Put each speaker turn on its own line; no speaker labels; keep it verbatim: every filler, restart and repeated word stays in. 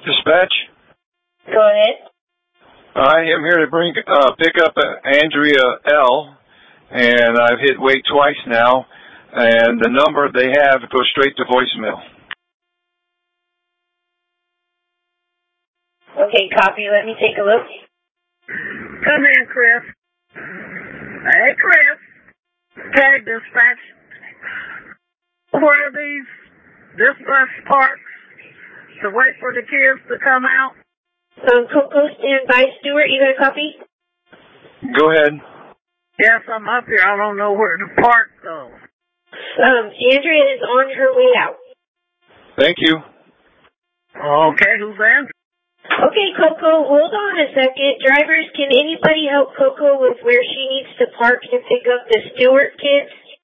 Dispatch?
Go ahead.
I am here to bring uh, pick up uh, Andrea L. And I've hit wait twice now. And the number they have goes straight to voicemail.
Okay, copy. Let me take a look.
Come in, Chris. Hey, Chris. Okay, dispatch. Where are these dispatch parks to wait for the kids to come out?
Um, Coco, stand by. Stuart, you got a copy?
Go ahead.
Yes, I'm up here. I don't know where to park, though.
Um, Andrea is on her way out.
Thank you.
Okay, who's that?
Okay, Coco, hold on a second. Drivers, can anybody help Coco with where she needs to park and pick up the Stewart kids?